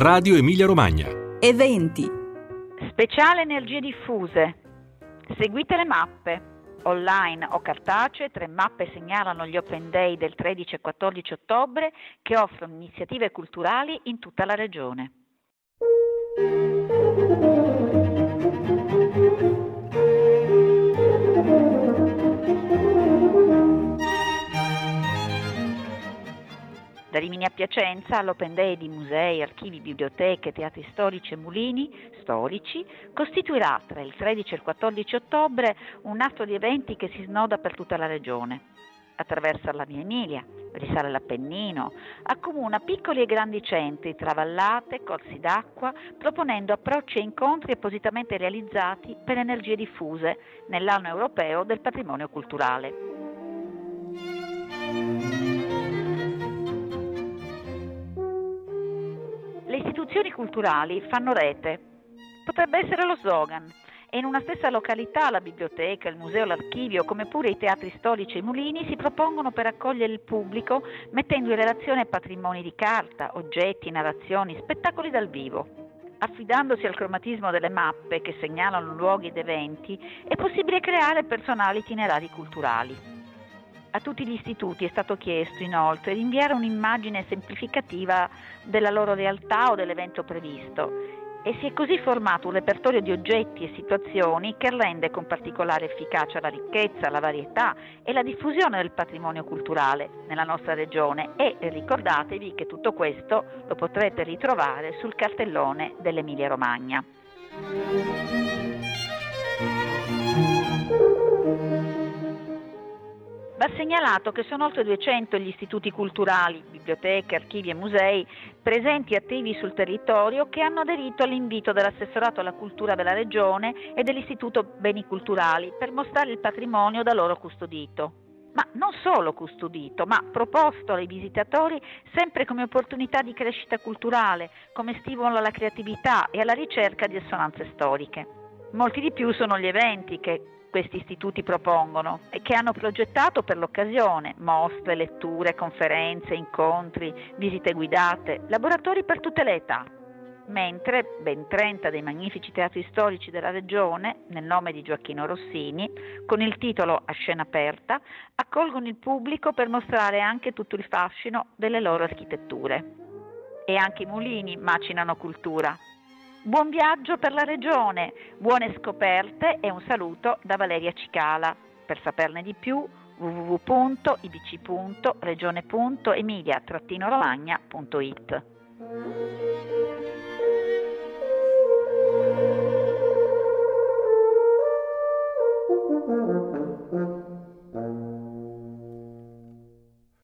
Radio Emilia Romagna. Eventi. Speciale energie diffuse. Seguite le mappe. Online o cartacee, 3 mappe segnalano gli Open Day del 13 e 14 ottobre che offrono iniziative culturali in tutta la regione. Da Rimini a Piacenza, all'Open Day di musei, archivi, biblioteche, teatri storici e mulini storici, costituirà tra il 13 e il 14 ottobre un atto di eventi che si snoda per tutta la regione. Attraversa la Via Emilia, risale l'Appennino, accomuna piccoli e grandi centri tra vallate, corsi d'acqua, proponendo approcci e incontri appositamente realizzati per energie diffuse nell'anno europeo del patrimonio culturale. Le istituzioni culturali fanno rete. Potrebbe essere lo slogan. E in una stessa località la biblioteca, il museo, l'archivio, come pure i teatri storici e i mulini si propongono per accogliere il pubblico mettendo in relazione patrimoni di carta, oggetti, narrazioni, spettacoli dal vivo. Affidandosi al cromatismo delle mappe che segnalano luoghi ed eventi, è possibile creare personali itinerari culturali. A tutti gli istituti è stato chiesto inoltre di inviare un'immagine semplificativa della loro realtà o dell'evento previsto e si è così formato un repertorio di oggetti e situazioni che rende con particolare efficacia la ricchezza, la varietà e la diffusione del patrimonio culturale nella nostra regione e ricordatevi che tutto questo lo potrete ritrovare sul cartellone dell'Emilia Romagna. Va segnalato che sono oltre 200 gli istituti culturali, biblioteche, archivi e musei presenti e attivi sul territorio che hanno aderito all'invito dell'assessorato alla cultura della regione e dell'istituto beni culturali per mostrare il patrimonio da loro custodito. Ma non solo custodito, ma proposto ai visitatori sempre come opportunità di crescita culturale, come stimolo alla creatività e alla ricerca di assonanze storiche. Molti di più sono gli eventi che questi istituti propongono e che hanno progettato per l'occasione mostre, letture, conferenze, incontri, visite guidate, laboratori per tutte le età. Mentre ben 30 dei magnifici teatri storici della regione, nel nome di Gioacchino Rossini, con il titolo A scena aperta, accolgono il pubblico per mostrare anche tutto il fascino delle loro architetture. E anche i mulini macinano cultura. Buon viaggio per la regione, buone scoperte e un saluto da Valeria Cicala. Per saperne di più www.ibc.regione.emilia-romagna.it.